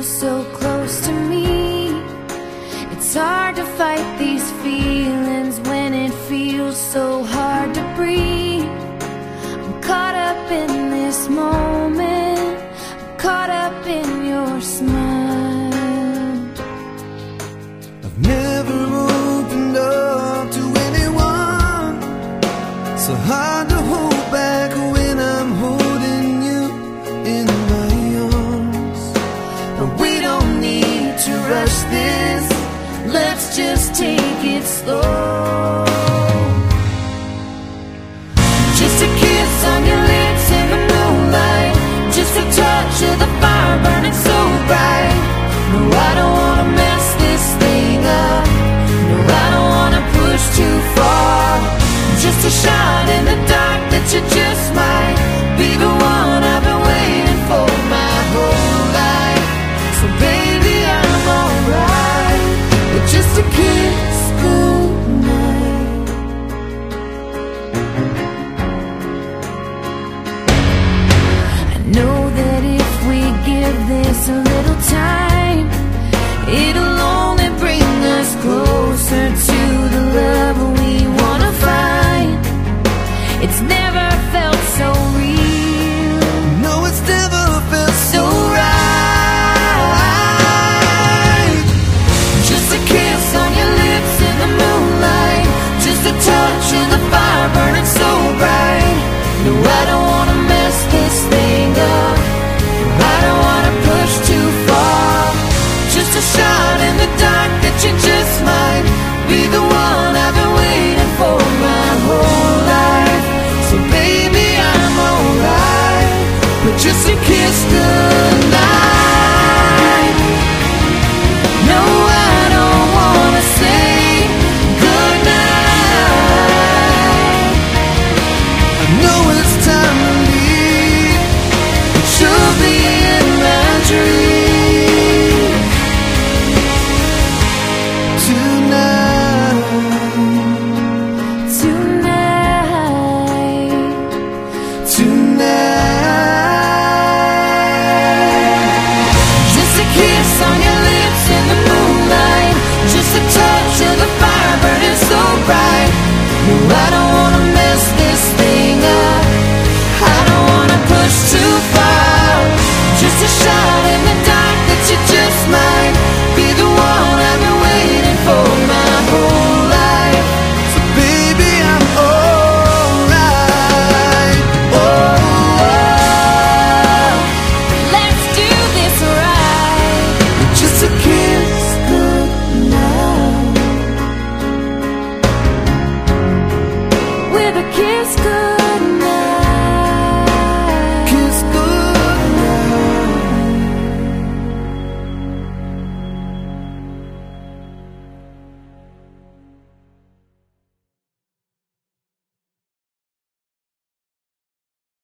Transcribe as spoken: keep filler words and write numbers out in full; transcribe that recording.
you so close to me. It's hard to fight these feelings when it feels so hard to breathe. I'm caught up in this moment, I'm caught up in your smile. I've never opened up to anyone, so hard to hold back when I'm holding you in my arms. But we don't need to rush this, let's just take it slow. Just a kiss on your lips in the moonlight, just a touch of the fire burning so bright. No, I don't wanna mess this thing up, no, I don't wanna push too far. Just a shot in the dark that you just might